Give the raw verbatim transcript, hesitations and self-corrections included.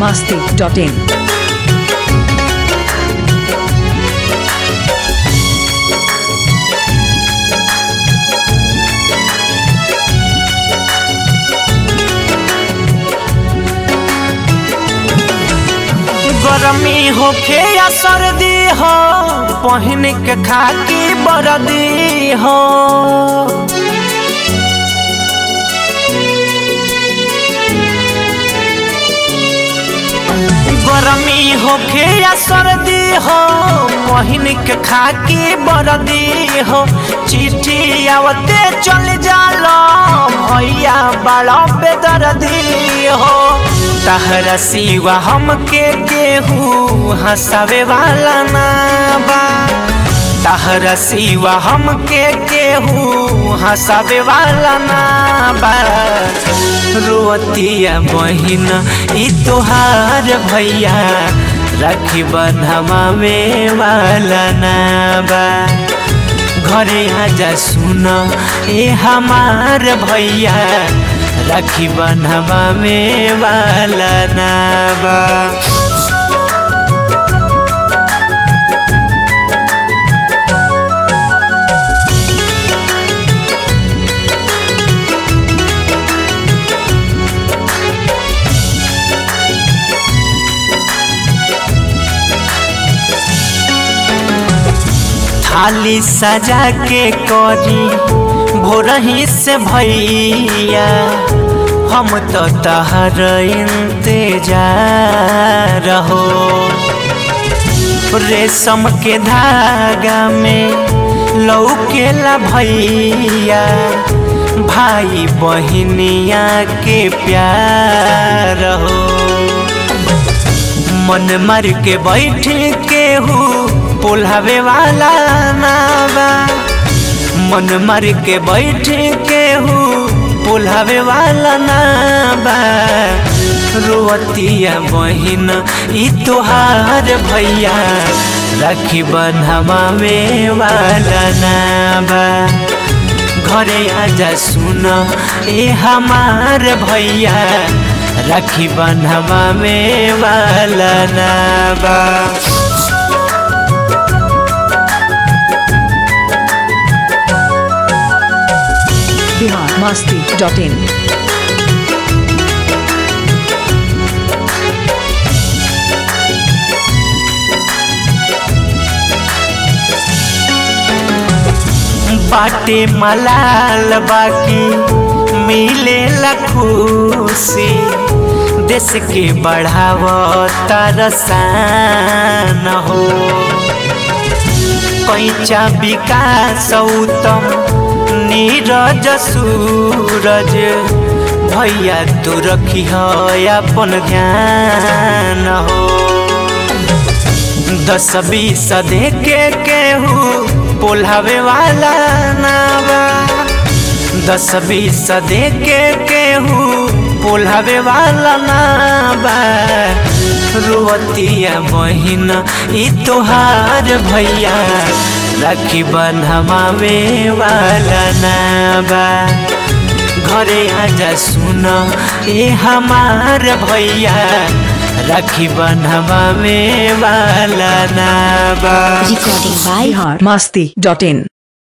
masti dot in. गरमी होखे या सर्दी हो पहन के खाकी बरदी हो। गरमी होखे या सर्दी हो पहन के खाकी बरदी हो। चिट्ठी आवते चल जालो भैया बड़ा बेदर्दी हो। तहरा सिवा हमके केहू हंसावे वाला ना बा। तहरा सिवा हमके केहू हंसावे वाला ना बा। रोतिया बहिन ई तोहार भैया राखी बंधवावे वाला ना बा। घरे आजा सुन ए हमार भैया राखी बंधवावे वाला ना बा। थाली सजा के करी भोरही से भैया हम तो तहर इंतजार हो। रेशम के धागा में लौकेला भैया भाई बहनिया के प्यार हो। मन मर के बैठ के हूँ पुल्हावे वाला ना बा। मन मर के बैठ के हूँ पुल्हावे वाला ना बा। रोतिया बहिन ई तोहार भैया राखी बंधवावे वाला ना बा। घरे आजा सुन ए हमार भैया राखी बंधवावे वाला ना बा। Bihar masti dot in. बाटे मलाल बाकी मिले खुशी देश के बढ़ावो तरसान हो। पैचा विकास उत्तम नीरज सूरज भैया तू रखी हो अपन ध्यान हो। दस बीस देखे केहू पुल्हावे वाला ना बा। दस बीस देखे केहू पुल्हावे वाला ना बा। रोतिया बहिन ई तोहार भैया राखी बंधवावे वाला ना बा। घरे आजा सुन ए हमार भैया राखी बंधवावे वाला ना बा। Bihar masti dot in.